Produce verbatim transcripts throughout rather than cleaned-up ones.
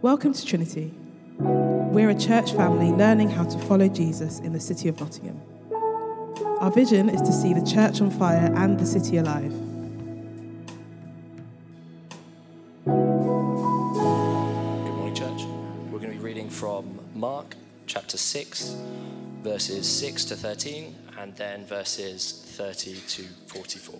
Welcome to Trinity. We're a church family learning how to follow Jesus in the city of Nottingham. Our vision is to see the church on fire and the city alive. Good morning, church. We're going to be reading from Mark chapter six, verses six to thirteen, and then verses thirty to forty-four.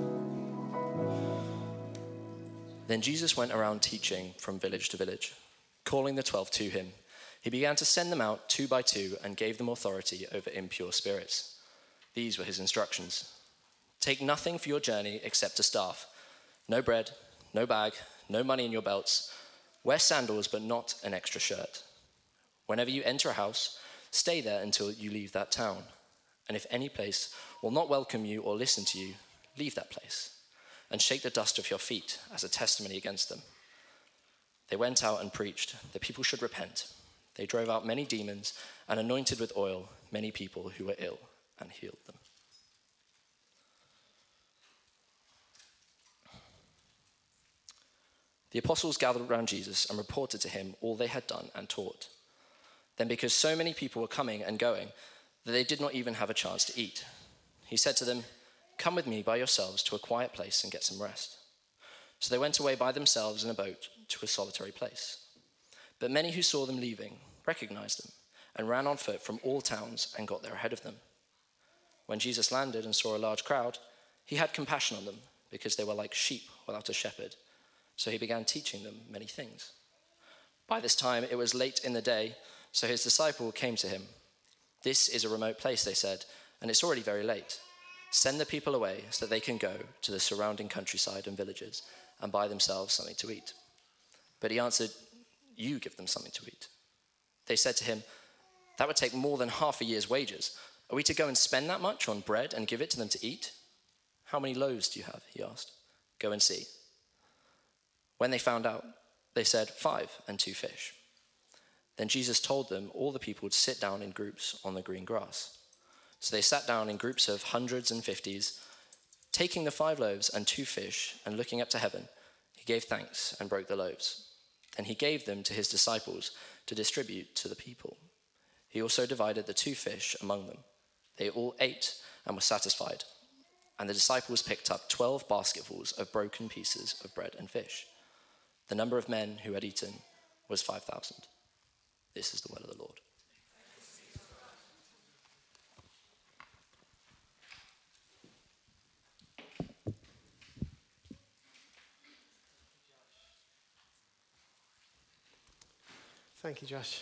Then Jesus went around teaching from village to village, calling the twelve to him. He began to send them out two by two and gave them authority over impure spirits. These were his instructions. Take nothing for your journey except a staff. No bread, no bag, no money in your belts. Wear sandals, but not an extra shirt. Whenever you enter a house, stay there until you leave that town. And if any place will not welcome you or listen to you, leave that place and shake the dust off your feet as a testimony against them. They went out and preached that people should repent. They drove out many demons and anointed with oil many people who were ill and healed them. The apostles gathered around Jesus and reported to him all they had done and taught. Then, because so many people were coming and going, that they did not even have a chance to eat, he said to them, "Come with me by yourselves to a quiet place and get some rest." So they went away by themselves in a boat to a solitary place. But many who saw them leaving recognized them and ran on foot from all towns and got there ahead of them. When Jesus landed and saw a large crowd, he had compassion on them because they were like sheep without a shepherd. So he began teaching them many things. By this time it was late in the day, so his disciples came to him. "This is a remote place," they said, "and it's already very late. Send the people away so that they can go to the surrounding countryside and villages and buy themselves something to eat." But he answered, "You give them something to eat." They said to him, "That would take more than half a year's wages. Are we to go and spend that much on bread and give it to them to eat?" "How many loaves do you have?" he asked. "Go and see." When they found out, they said, "Five and two fish." Then Jesus told them all the people would sit down in groups on the green grass. So they sat down in groups of hundreds and fifties. Taking the five loaves and two fish and looking up to heaven, he gave thanks and broke the loaves. Then he gave them to his disciples to distribute to the people. He also divided the two fish among them. They all ate and were satisfied. And the disciples picked up twelve basketfuls of broken pieces of bread and fish. The number of men who had eaten was five thousand. This is the word of the Lord. Thank you, Josh.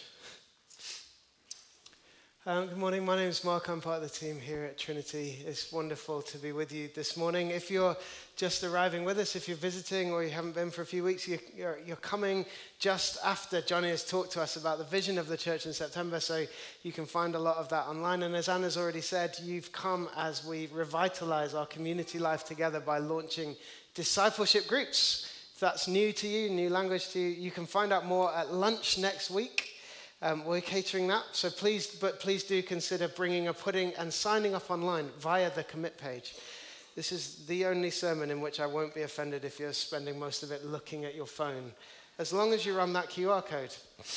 Um, good morning. My name is Mark. I'm part of the team here at Trinity. It's wonderful to be with you this morning. If you're just arriving with us, if you're visiting or you haven't been for a few weeks, you, you're, you're coming just after Johnny has talked to us about the vision of the church in September, so you can find a lot of that online. And as Anna's already said, you've come as we revitalize our community life together by launching discipleship groups. If that's new to you, new language to you, you can find out more at lunch next week. Um, we're catering that, so please, but please do consider bringing a pudding and signing up online via the commit page. This is the only sermon in which I won't be offended if you're spending most of it looking at your phone, as long as you run that Q R code.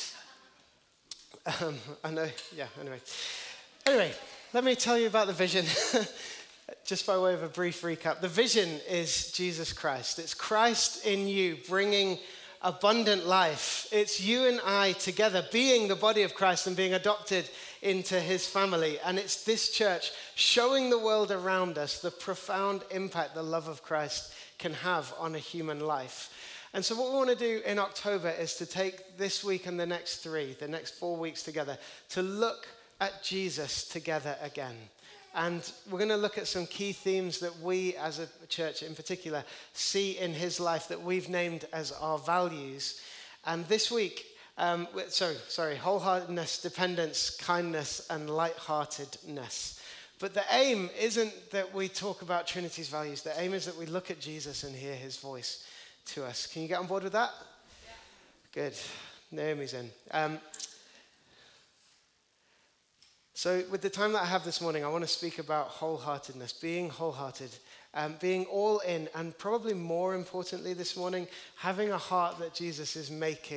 Um, I know, yeah, anyway. Anyway, let me tell you about the vision. Just by way of a brief recap, the vision is Jesus Christ. It's Christ in you bringing abundant life. It's you and I together being the body of Christ and being adopted into his family. And it's this church showing the world around us the profound impact the love of Christ can have on a human life. And so what we want to do in October is to take this week and the next three, the next four weeks together, to look at Jesus together again. And we're going to look at some key themes that we as a church in particular see in his life that we've named as our values. And this week, um, sorry, sorry, wholeheartedness, dependence, kindness, and lightheartedness. But the aim isn't that we talk about Trinity's values. The aim is that we look at Jesus and hear his voice to us. Can you get on board with that? Yeah. Good. Naomi's in. Um, So with the time that I have this morning, I want to speak about wholeheartedness, being wholehearted, um, being all in, and probably more importantly this morning, having a heart that Jesus is making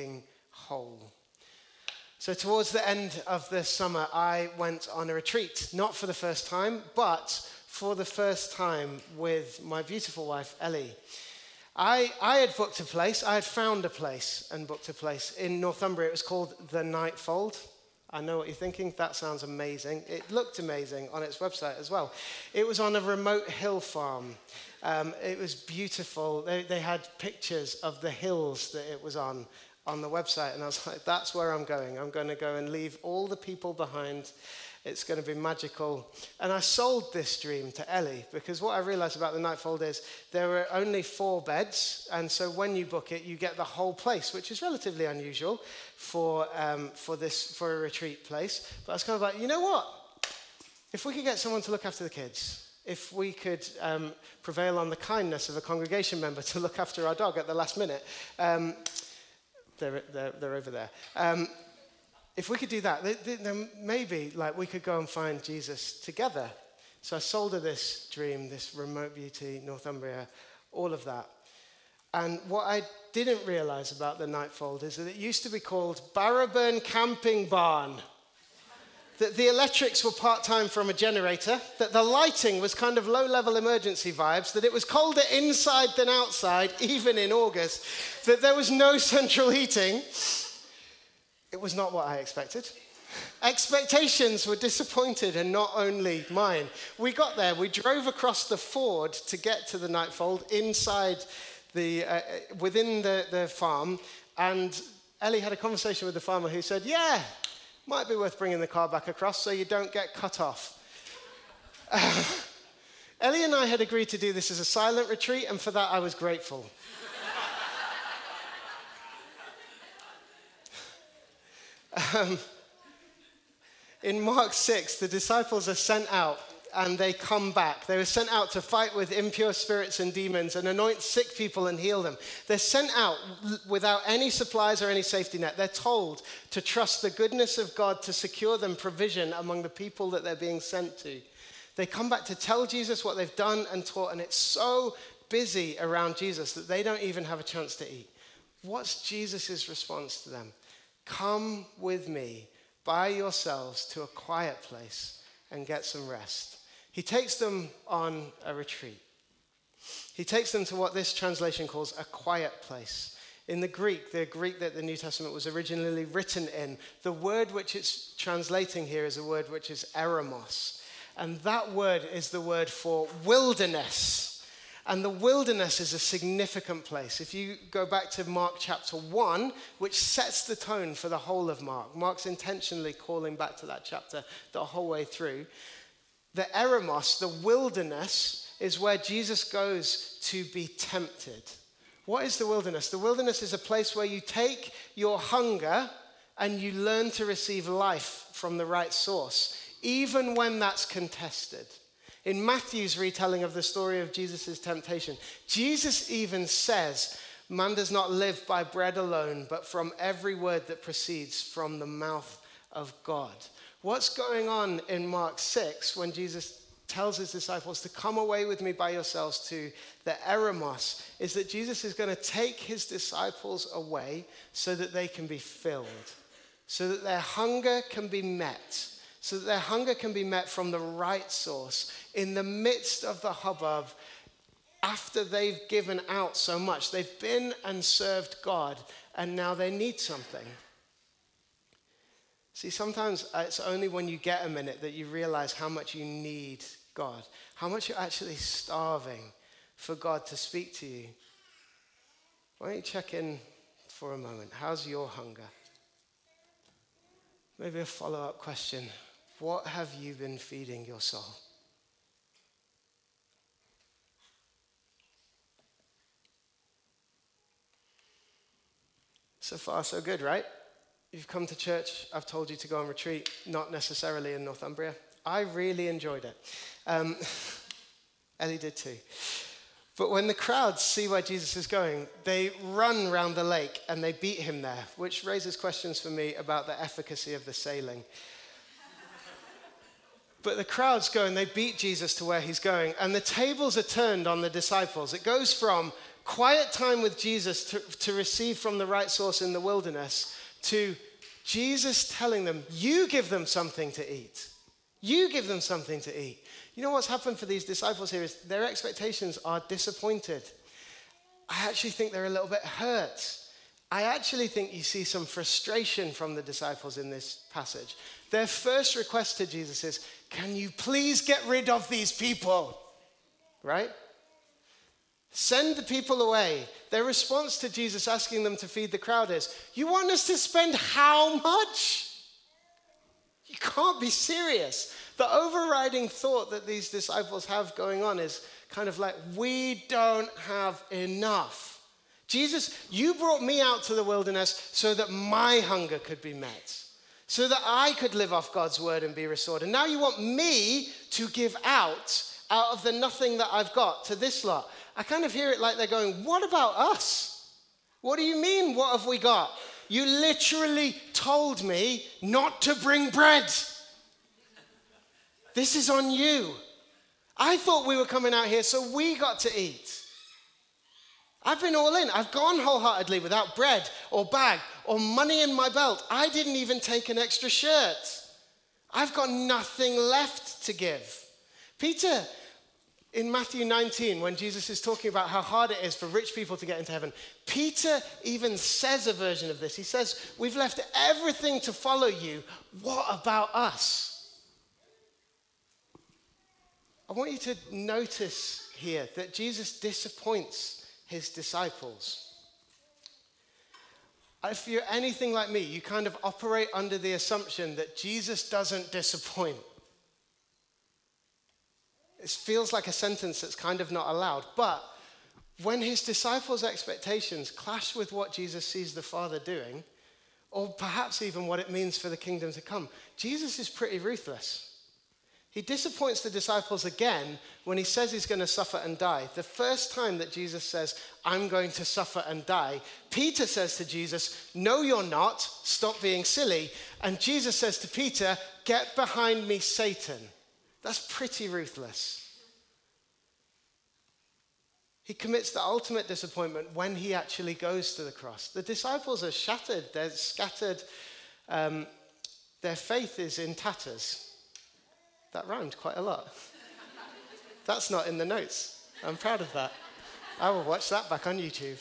whole. So towards the end of the summer, I went on a retreat, not for the first time, but for the first time with my beautiful wife, Ellie. I, I had booked a place, I had found a place and booked a place in Northumbria. It was called The Nightfold. I know what you're thinking, that sounds amazing. It looked amazing on its website as well. It was on a remote hill farm. Um, it was beautiful. They, they had pictures of the hills that it was on. on the website, and I was like, that's where I'm going. I'm going to go and leave all the people behind. It's going to be magical. And I sold this dream to Ellie, because what I realized about the Nightfold is there are only four beds, and so when you book it, you get the whole place, which is relatively unusual for um, for this for a retreat place. But I was kind of like, you know what? If we could get someone to look after the kids, if we could um, prevail on the kindness of a congregation member to look after our dog at the last minute, um, They're, they're, they're over there. Um, if we could do that, then maybe like we could go and find Jesus together. So I sold her this dream, this remote beauty, Northumbria, all of that. And what I didn't realize about the Nightfold is that it used to be called Barrowburn Camping Barn. That the electrics were part-time from a generator, that the lighting was kind of low-level emergency vibes, that it was colder inside than outside, even in August, that there was no central heating. It was not what I expected. Expectations were disappointed, and not only mine. We got there, we drove across the ford to get to the Nightfold inside the, uh, within the, the farm, and Ellie had a conversation with the farmer who said, yeah, might be worth bringing the car back across so you don't get cut off. Uh, Ellie and I had agreed to do this as a silent retreat, and for that I was grateful. um, in Mark six, the disciples are sent out and they come back. They were sent out to fight with impure spirits and demons and anoint sick people and heal them. They're sent out without any supplies or any safety net. They're told to trust the goodness of God to secure them provision among the people that they're being sent to. They come back to tell Jesus what they've done and taught, and it's so busy around Jesus that they don't even have a chance to eat. What's Jesus' response to them? Come with me by yourselves to a quiet place and get some rest. He takes them on a retreat. He takes them to what this translation calls a quiet place. In the Greek, the Greek that the New Testament was originally written in, the word which it's translating here is a word which is eremos. And that word is the word for wilderness. And the wilderness is a significant place. If you go back to Mark chapter one, which sets the tone for the whole of Mark, Mark's intentionally calling back to that chapter the whole way through. The eremos, the wilderness, is where Jesus goes to be tempted. What is the wilderness? The wilderness is a place where you take your hunger and you learn to receive life from the right source, even when that's contested. In Matthew's retelling of the story of Jesus' temptation, Jesus even says, man does not live by bread alone, but from every word that proceeds from the mouth of God. What's going on in Mark six when Jesus tells his disciples to come away with me by yourselves to the eremos is that Jesus is going to take his disciples away so that they can be filled, so that their hunger can be met, so that their hunger can be met from the right source in the midst of the hubbub after they've given out so much. They've been and served God, and now they need something. See, sometimes it's only when you get a minute that you realize how much you need God, how much you're actually starving for God to speak to you. Why don't you check in for a moment? How's your hunger? Maybe a follow-up question. What have you been feeding your soul? So far, so good, right? You've come to church, I've told you to go on retreat, not necessarily in Northumbria. I really enjoyed it. Um, Ellie did too. But when the crowds see where Jesus is going, they run round the lake and they beat him there, which raises questions for me about the efficacy of the sailing. But the crowds go and they beat Jesus to where he's going, and the tables are turned on the disciples. It goes from quiet time with Jesus to, to receive from the right source in the wilderness to Jesus telling them, you give them something to eat. You give them something to eat. You know what's happened for these disciples here is their expectations are disappointed. I actually think they're a little bit hurt. I actually think you see some frustration from the disciples in this passage. Their first request to Jesus is, can you please get rid of these people? Right? Send the people away. Their response to Jesus asking them to feed the crowd is, you want us to spend how much? You can't be serious. The overriding thought that these disciples have going on is kind of like, we don't have enough. Jesus, you brought me out to the wilderness so that my hunger could be met, so that I could live off God's word and be restored. And now you want me to give out, out of the nothing that I've got to this lot. I kind of hear it like they're going, what about us? What do you mean, what have we got? You literally told me not to bring bread. This is on you. I thought we were coming out here so we got to eat. I've been all in. I've gone wholeheartedly without bread or bag or money in my belt. I didn't even take an extra shirt. I've got nothing left to give. Peter, in Matthew nineteen, when Jesus is talking about how hard it is for rich people to get into heaven, Peter even says a version of this. He says, we've left everything to follow you. What about us? I want you to notice here that Jesus disappoints his disciples. If you're anything like me, you kind of operate under the assumption that Jesus doesn't disappoint. It feels like a sentence that's kind of not allowed. But when his disciples' expectations clash with what Jesus sees the Father doing, or perhaps even what it means for the kingdom to come, Jesus is pretty ruthless. He disappoints the disciples again when he says he's going to suffer and die. The first time that Jesus says, I'm going to suffer and die, Peter says to Jesus, no, you're not. Stop being silly. And Jesus says to Peter, get behind me, Satan. That's pretty ruthless. He commits the ultimate disappointment when he actually goes to the cross. The disciples are shattered. They're scattered. Um, their faith is in tatters. That rhymed quite a lot. That's not in the notes. I'm proud of that. I will watch that back on YouTube.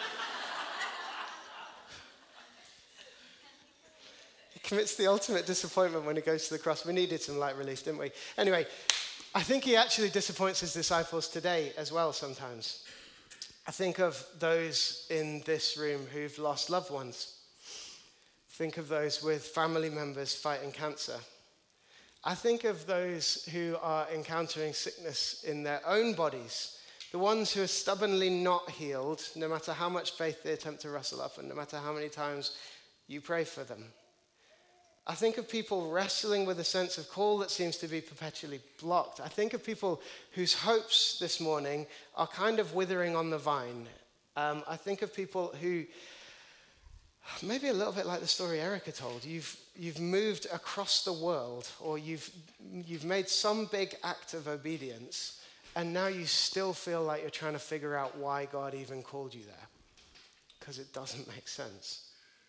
He commits the ultimate disappointment when he goes to the cross. We needed some light relief, didn't we? Anyway, I think he actually disappoints his disciples today as well sometimes. I think of those in this room who've lost loved ones. Think of those with family members fighting cancer. I think of those who are encountering sickness in their own bodies, the ones who are stubbornly not healed, no matter how much faith they attempt to wrestle up and no matter how many times you pray for them. I think of people wrestling with a sense of call that seems to be perpetually blocked. I think of people whose hopes this morning are kind of withering on the vine. Um, I think of people who, maybe a little bit like the story Erica told, you've you've moved across the world, or you've you've made some big act of obedience, and now you still feel like you're trying to figure out why God even called you there, because it doesn't make sense.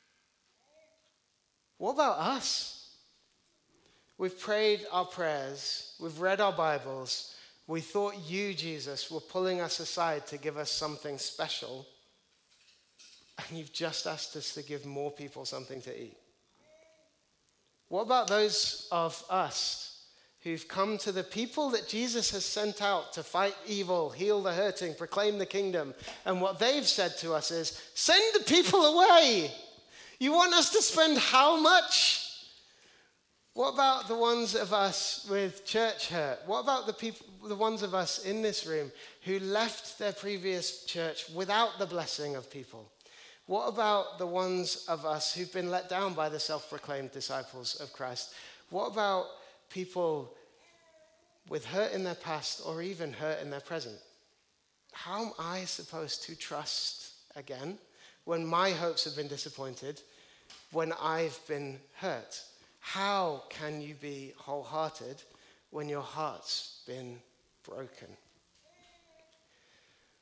What about us? We've prayed our prayers, we've read our Bibles, we thought you, Jesus, were pulling us aside to give us something special, and you've just asked us to give more people something to eat. What about those of us who've come to the people that Jesus has sent out to fight evil, heal the hurting, proclaim the kingdom, and what they've said to us is, send the people away. You want us to spend how much? What about the ones of us with church hurt? What about the people, the ones of us in this room who left their previous church without the blessing of people? What about the ones of us who've been let down by the self-proclaimed disciples of Christ? What about people with hurt in their past or even hurt in their present? How am I supposed to trust again when my hopes have been disappointed, when I've been hurt? How can you be wholehearted when your heart's been broken?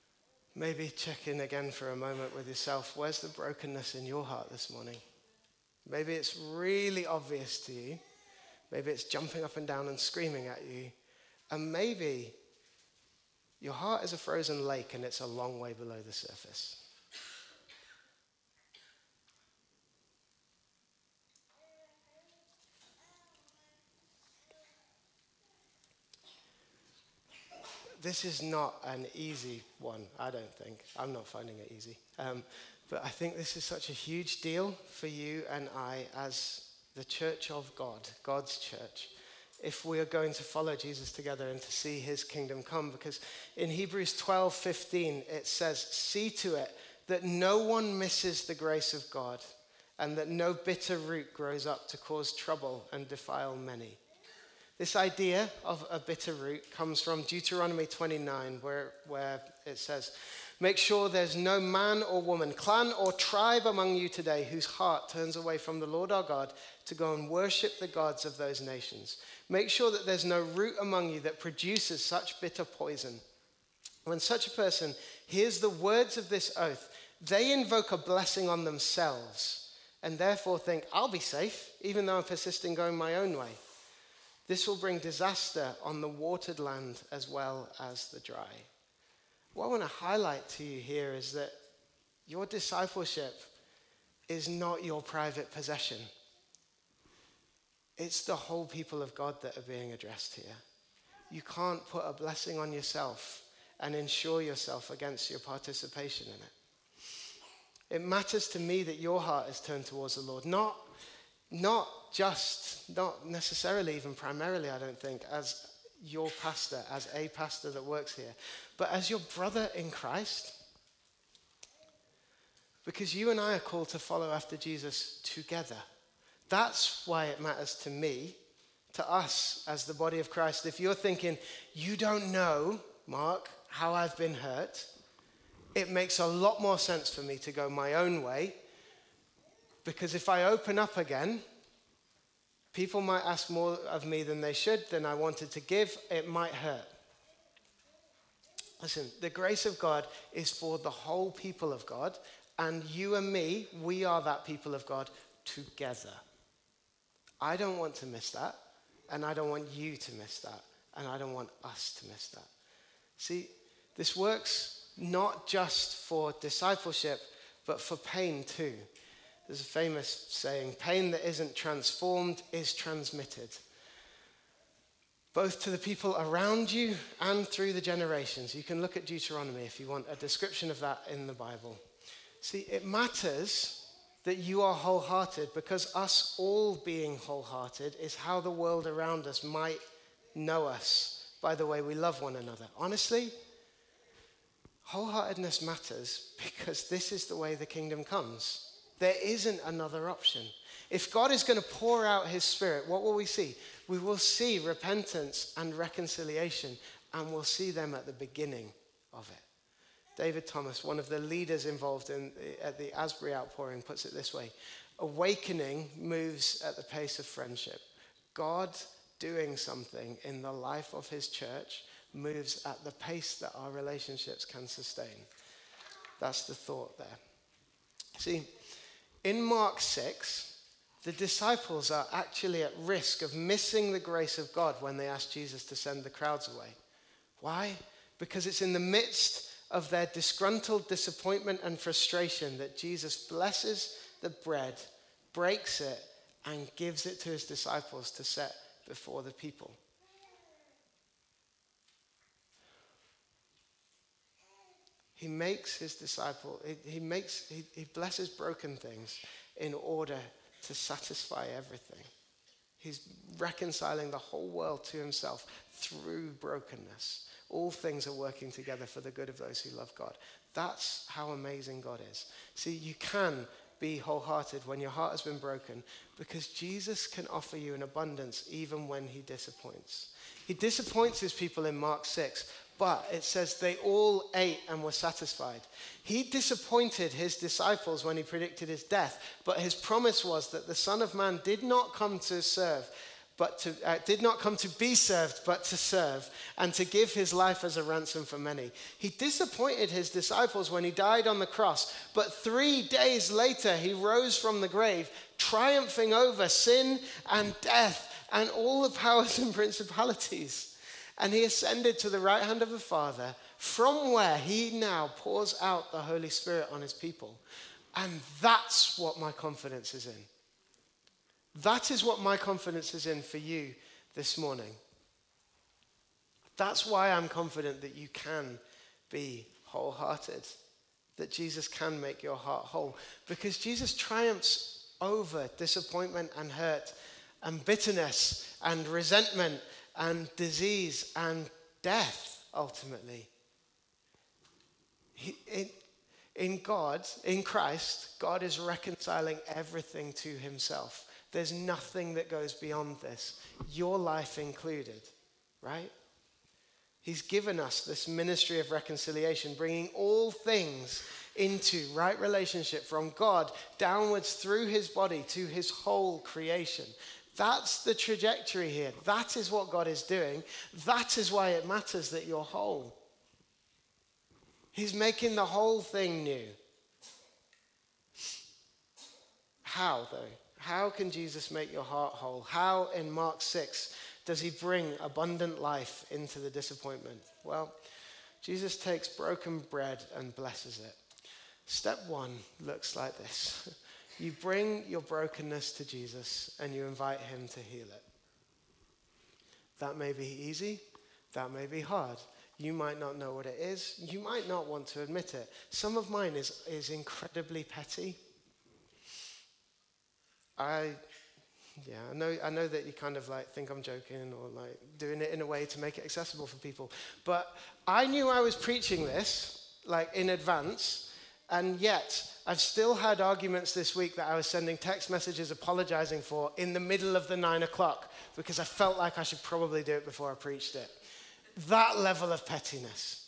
Maybe check in again for a moment with yourself. Where's the brokenness in your heart this morning? Maybe it's really obvious to you. Maybe it's jumping up and down and screaming at you. And maybe your heart is a frozen lake and it's a long way below the surface. This is not an easy one, I don't think. I'm not finding it easy. Um, but I think this is such a huge deal for you and I as the church of God, God's church, if we are going to follow Jesus together and to see his kingdom come. Because in Hebrews twelve fifteen, it says, see to it that no one misses the grace of God and that no bitter root grows up to cause trouble and defile many. This idea of a bitter root comes from Deuteronomy twenty-nine, where, where it says, make sure there's no man or woman, clan or tribe among you today whose heart turns away from the Lord our God to go and worship the gods of those nations. Make sure that there's no root among you that produces such bitter poison. When such a person hears the words of this oath, they invoke a blessing on themselves and therefore think, I'll be safe, even though I'm persisting going my own way. This will bring disaster on the watered land as well as the dry. What I want to highlight to you here is that your discipleship is not your private possession. It's the whole people of God that are being addressed here. You can't put a blessing on yourself and insure yourself against your participation in it. It matters to me that your heart is turned towards the Lord, not Not just, not necessarily even primarily, I don't think, as your pastor, as a pastor that works here, but as your brother in Christ. Because you and I are called to follow after Jesus together. That's why it matters to me, to us as the body of Christ. If you're thinking, you don't know, Mark, how I've been hurt, it makes a lot more sense for me to go my own way. Because if I open up again, people might ask more of me than they should, than I wanted to give. It might hurt. Listen, the grace of God is for the whole people of God, and you and me, we are that people of God together. I don't want to miss that, and I don't want you to miss that, and I don't want us to miss that. See, this works not just for discipleship, but for pain too. There's a famous saying, pain that isn't transformed is transmitted. Both to the people around you and through the generations. You can look at Deuteronomy if you want a description of that in the Bible. See, it matters that you are wholehearted, because us all being wholehearted is how the world around us might know us by the way we love one another. Honestly, wholeheartedness matters because this is the way the kingdom comes. There isn't another option. If God is going to pour out his Spirit, what will we see? We will see repentance and reconciliation, and we'll see them at the beginning of it. David Thomas, one of the leaders involved in at the Asbury outpouring, puts it this way: awakening moves at the pace of friendship. God doing something in the life of his church moves at the pace that our relationships can sustain. That's the thought there. See, in Mark six, the disciples are actually at risk of missing the grace of God when they ask Jesus to send the crowds away. Why? Because it's in the midst of their disgruntled disappointment and frustration that Jesus blesses the bread, breaks it, and gives it to his disciples to set before the people. He makes his disciple, he, he makes, he, he blesses broken things in order to satisfy everything. He's reconciling the whole world to himself through brokenness. All things are working together for the good of those who love God. That's how amazing God is. See, you can be wholehearted when your heart has been broken, because Jesus can offer you an abundance even when he disappoints. He disappoints his people in Mark six, but it says they all ate and were satisfied. He disappointed his disciples when he predicted his death, but his promise was that the Son of Man did not come to serve, but to, uh, did not come to be served, but to serve, and to give his life as a ransom for many. He disappointed his disciples when he died on the cross, but three days later he rose from the grave triumphing over sin and death and all the powers and principalities. And he ascended to the right hand of the Father, from where he now pours out the Holy Spirit on his people. And that's what my confidence is in. That is what my confidence is in for you this morning. That's why I'm confident that you can be wholehearted, that Jesus can make your heart whole. Because Jesus triumphs over disappointment and hurt and bitterness and resentment and disease and death, ultimately. He, in, in God, in Christ, God is reconciling everything to himself. There's nothing that goes beyond this, your life included, right? He's given us this ministry of reconciliation, bringing all things into right relationship from God downwards through his body to his whole creation. That's the trajectory here. That is what God is doing. That is why it matters that you're whole. He's making the whole thing new. How, though? How can Jesus make your heart whole? How, in Mark six, does he bring abundant life into the disappointment? Well, Jesus takes broken bread and blesses it. Step one looks like this. You bring your brokenness to Jesus and you invite him to heal it. That may be easy. That may be hard. You might not know what it is. You might not want to admit it. Some of mine is, is incredibly petty. I, yeah, I know, I know that you kind of like think I'm joking or like doing it in a way to make it accessible for people. But I knew I was preaching this like in advance, and yet I've still had arguments this week that I was sending text messages apologizing for in the middle of the nine o'clock because I felt like I should probably do it before I preached it. That level of pettiness.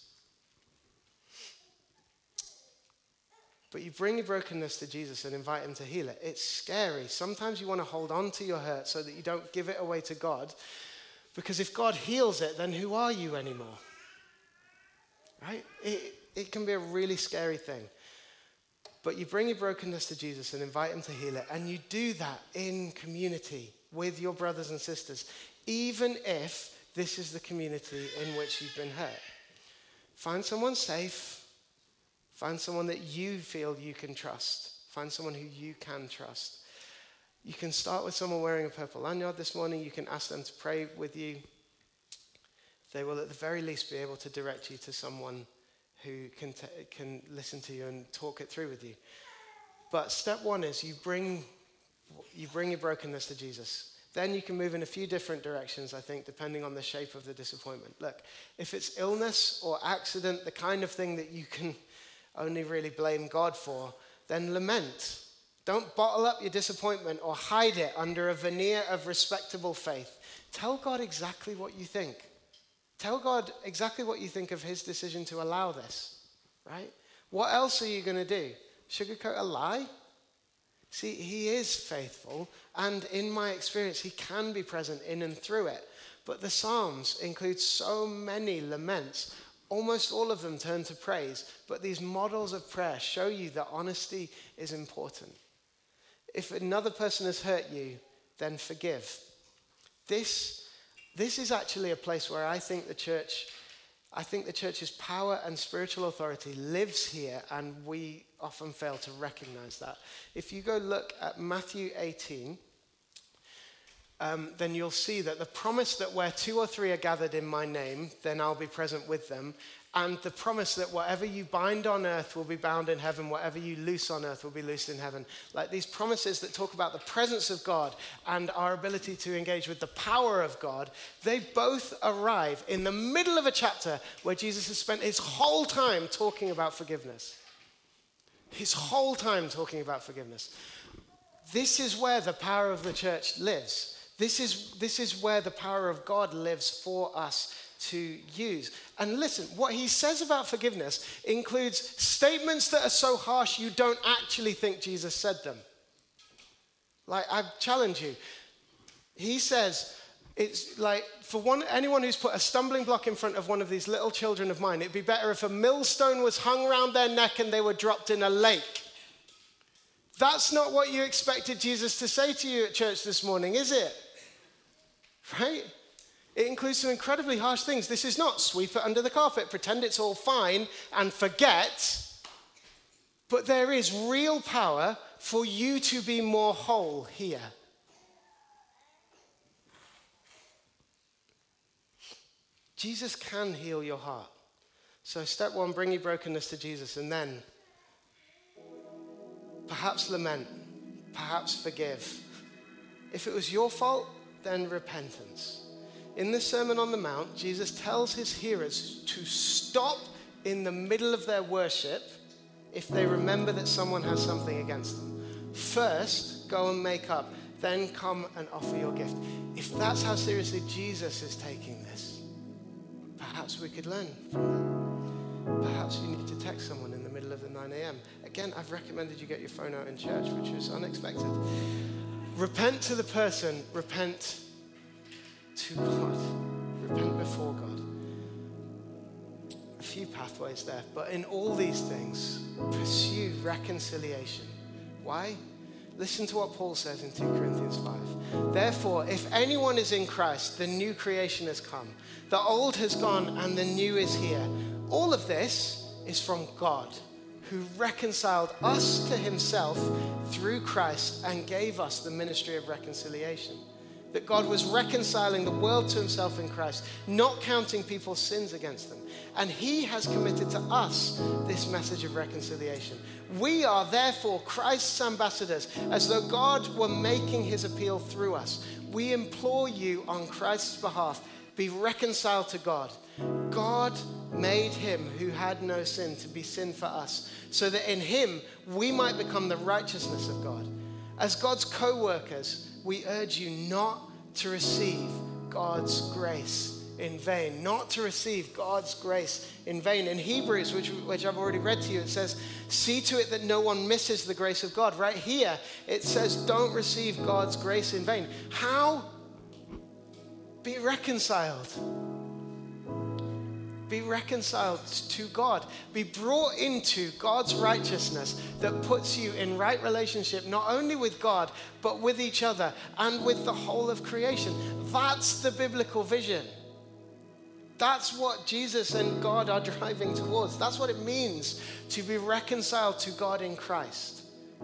But you bring your brokenness to Jesus and invite him to heal it. It's scary. Sometimes you want to hold on to your hurt so that you don't give it away to God. Because if God heals it, then who are you anymore? Right? It, it can be a really scary thing. But you bring your brokenness to Jesus and invite him to heal it. And you do that in community with your brothers and sisters, even if this is the community in which you've been hurt. Find someone safe. Find someone that you feel you can trust. Find someone who you can trust. You can start with someone wearing a purple lanyard this morning. You can ask them to pray with you. They will at the very least be able to direct you to someone who can t- can listen to you and talk it through with you. But step one is you bring you bring your brokenness to Jesus. Then you can move in a few different directions, I think, depending on the shape of the disappointment. Look, if it's illness or accident, the kind of thing that you can only really blame God for, then lament. Don't bottle up your disappointment or hide it under a veneer of respectable faith. Tell God exactly what you think. Tell God exactly what you think of his decision to allow this, right? What else are you going to do? Sugarcoat a lie? See, he is faithful, and in my experience, he can be present in and through it. But the Psalms include so many laments. Almost all of them turn to praise, but these models of prayer show you that honesty is important. If another person has hurt you, then forgive. This, this is actually a place where I think the church, I think the church's power and spiritual authority lives here, and we often fail to recognize that. If you go look at Matthew eighteen, Um, then you'll see that the promise that where two or three are gathered in my name, then I'll be present with them. And the promise that whatever you bind on earth will be bound in heaven, whatever you loose on earth will be loosed in heaven. Like these promises that talk about the presence of God and our ability to engage with the power of God, they both arrive in the middle of a chapter where Jesus has spent his whole time talking about forgiveness. His whole time talking about forgiveness. This is where the power of the church lives. This is, this is where the power of God lives for us to use. And listen, what he says about forgiveness includes statements that are so harsh you don't actually think Jesus said them. Like, I challenge you. He says, it's like, for one, anyone who's put a stumbling block in front of one of these little children of mine, it'd be better if a millstone was hung around their neck and they were dropped in a lake. That's not what you expected Jesus to say to you at church this morning, is it? Right? It includes some incredibly harsh things. This is not sweep it under the carpet, pretend it's all fine, and forget. But there is real power for you to be more whole here. Jesus can heal your heart. So step one, bring your brokenness to Jesus, and then perhaps lament, perhaps forgive. If it was your fault, then repentance. In the Sermon on the Mount, Jesus tells his hearers to stop in the middle of their worship if they remember that someone has something against them. First, go and make up, then come and offer your gift. If that's how seriously Jesus is taking this, perhaps we could learn from that. Perhaps you need to text someone in the middle of the nine a.m. Again, I've recommended you get your phone out in church, which was unexpected. Repent to the person, repent to God. Repent before God. A few pathways there, but in all these things, pursue reconciliation. Why? Listen to what Paul says in two Corinthians five. Therefore, if anyone is in Christ, the new creation has come. The old has gone and the new is here. All of this is from God, who reconciled us to himself through Christ and gave us the ministry of reconciliation. That God was reconciling the world to himself in Christ, not counting people's sins against them. And he has committed to us this message of reconciliation. We are therefore Christ's ambassadors, as though God were making his appeal through us. We implore you on Christ's behalf, be reconciled to God. God made him who had no sin to be sin for us, so that in him we might become the righteousness of God. As God's co-workers, we urge you not to receive God's grace in vain. Not to receive God's grace in vain. In Hebrews, which, which I've already read to you, it says, see to it that no one misses the grace of God. Right here, it says, don't receive God's grace in vain. How? Be reconciled. Be reconciled to God. Be brought into God's righteousness that puts you in right relationship, not only with God, but with each other and with the whole of creation. That's the biblical vision. That's what Jesus and God are driving towards. That's what it means to be reconciled to God in Christ.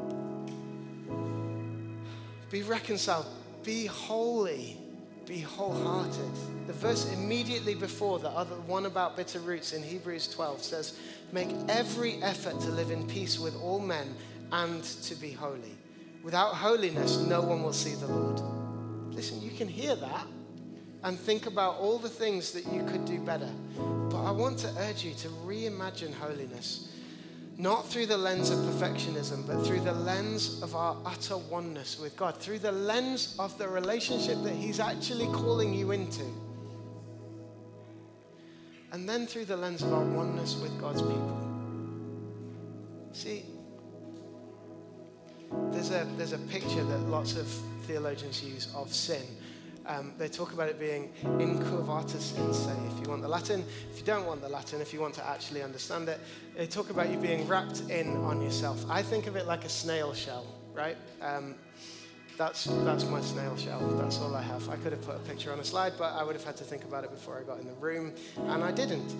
Be reconciled. Be holy. Be wholehearted. The verse immediately before the other one about bitter roots in Hebrews twelve says, make every effort to live in peace with all men and to be holy. Without holiness, no one will see the Lord. Listen, you can hear that and think about all the things that you could do better. But I want to urge you to reimagine holiness, not through the lens of perfectionism, but through the lens of our utter oneness with God, through the lens of the relationship that he's actually calling you into. And then through the lens of our oneness with God's people. See, there's a, there's a picture that lots of theologians use of sin. Um, they talk about it being incurvatus in se, if you want the Latin. If you don't want the Latin, if you want to actually understand it, they talk about you being wrapped in on yourself. I think of it like a snail shell, right? Um, that's that's my snail shell. That's all I have. I could have put a picture on a slide, but I would have had to think about it before I got in the room, and I didn't.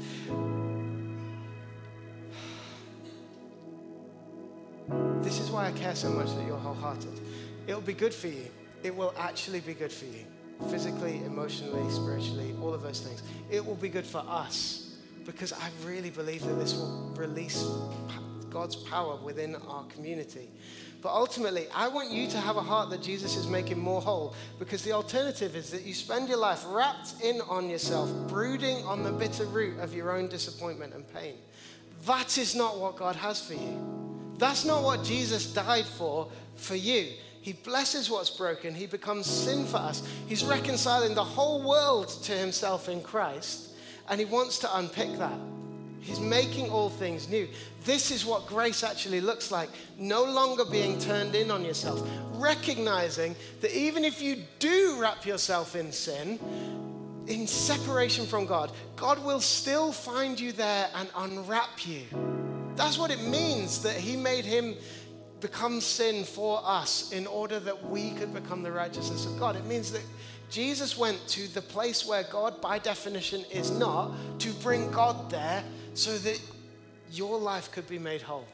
This is why I care so much that you're wholehearted. It'll be good for you. It will actually be good for you. Physically, emotionally, spiritually, all of those things. It will be good for us because I really believe that this will release God's power within our community. But ultimately, I want you to have a heart that Jesus is making more whole, because the alternative is that you spend your life wrapped in on yourself, brooding on the bitter root of your own disappointment and pain. That is not what God has for you. That's not what Jesus died for, for you. He blesses what's broken. He becomes sin for us. He's reconciling the whole world to himself in Christ, and he wants to unpick that. He's making all things new. This is what grace actually looks like. No longer being turned in on yourself. Recognizing that even if you do wrap yourself in sin, in separation from God, God will still find you there and unwrap you. That's what it means that he made him become sin for us in order that we could become the righteousness of God. It means that Jesus went to the place where God, by definition, is not, to bring God there so that your life could be made whole.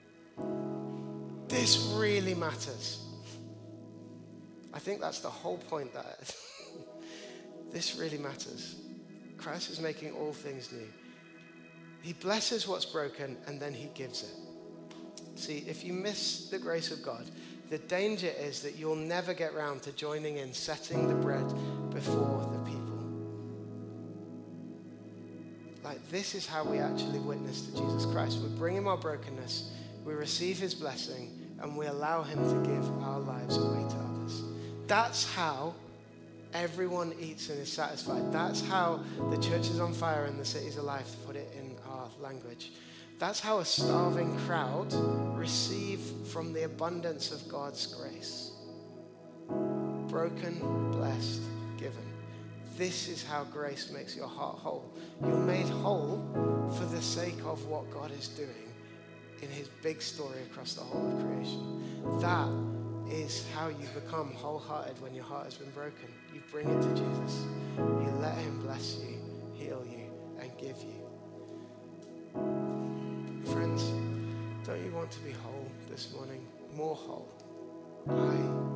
This really matters. I think that's the whole point. That this really matters. Christ is making all things new. He blesses what's broken and then he gives it. See, if you miss the grace of God, the danger is that you'll never get round to joining in setting the bread before the people. Like, this is how we actually witness to Jesus Christ. We bring him our brokenness, we receive his blessing, and we allow him to give our lives away to others. That's how everyone eats and is satisfied. That's how the church is on fire and the city's alive, to put it in our language. That's how a starving crowd receive from the abundance of God's grace. Broken, blessed, given. This is how grace makes your heart whole. You're made whole for the sake of what God is doing in his big story across the whole of creation. That is how you become wholehearted when your heart has been broken. You bring it to Jesus. You let him bless you, heal you, and give you. Friends, don't you want to be whole this morning? More whole. I